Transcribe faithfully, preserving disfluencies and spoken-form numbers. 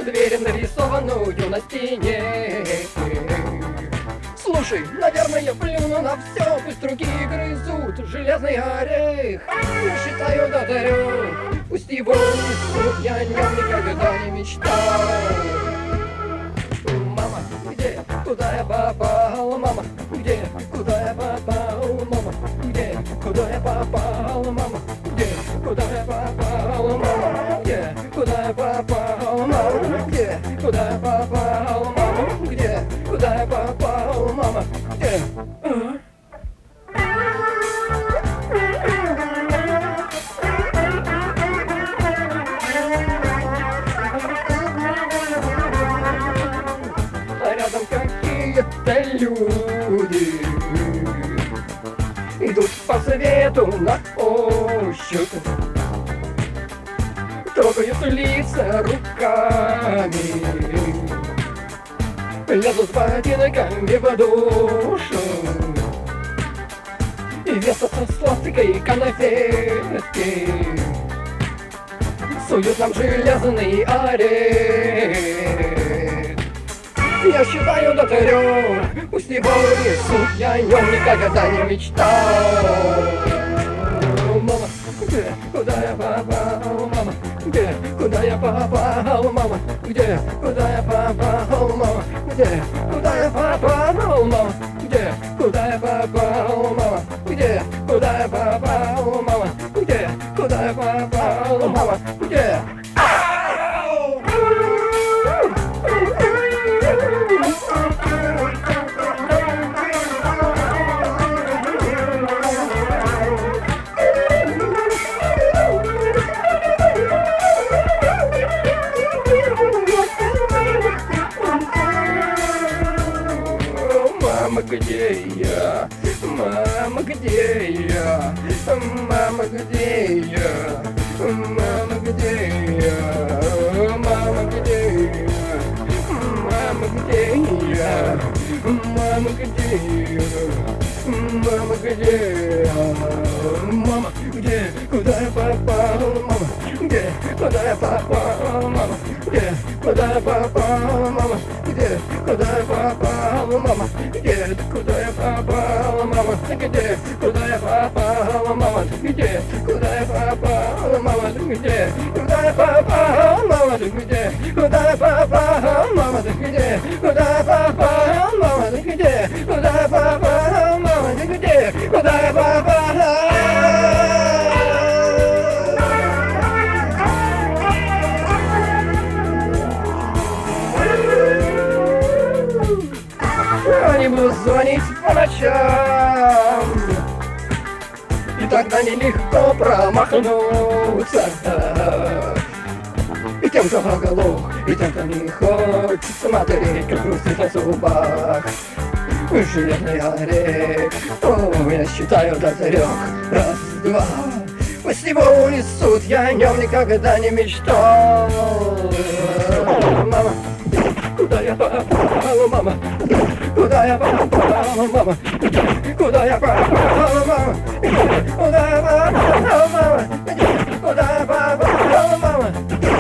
дверь, нарисованную на стене. Слушай, наверное, плюну на все, пусть руки грызут железный орех. Я считаю до трех, пусть его несут, я о нем никогда не мечтал. Мама, где, куда я попал? Мама, где, куда я попал? Мама, где, куда я попал? Мама, где, куда я попал? Мама, где, куда я попал? Мама, где, куда я попал? Мама, где, куда я попал? Мама, где? Рядом какие-то люди идут по свету на ощупь, трогают лица руками, лезут ботинками в душу и весятся сладкой конфетки, суют нам железный орех. Я считаю до трех, пусть его несут, я о нем никогда не мечтал. Мама, где, куда я попал? Мама, где, куда я попал? Мама, где, куда я попал? Мама, где, куда я попал? Мама, где, куда я попал? Мама, где, куда я попал? Мама, где, куда я попал? Мама, где? Мама, где я? Мама, где я? Мама, где я? Мама, где я? Мама, где я? Мама, где я? Мама, где я? Мама, где я? Мама, где? Куда я попал? Мама, где? Куда я попал? Мама, где? Куда я попал? Мама, где? Куда я попал? Мама, где? Куда я попал? Мама, где? Куда я попал? Мама, где? Куда я попал? Мама, где? Куда я попал? Мама, где? Куда я попал? Мама, где? Куда я попал? Мама, где? Куда я попал? Мама, где? Куда я попал? Не буду звонить по ночам, и тогда нелегко промахнуться. И тем, кто оглох, и тем, кто не хочет смотреть, как грустит на зубах железный орех. О, я считаю до трех. Раз, два. Пусть его унесут, я о нем никогда не мечтал. Мама, куда я попал, мама? Куда я попал, мама? Куда я попал, мама? Куда я попал, мама? Куда я попал, мама?